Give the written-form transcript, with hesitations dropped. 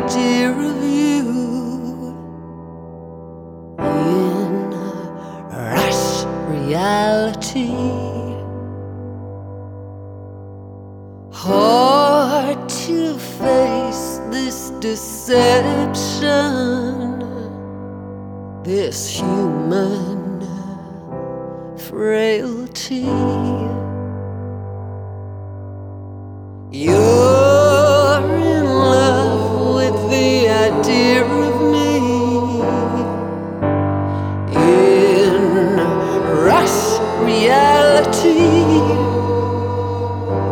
idea of you in rash reality. Hard to face this deception, this human frailty. You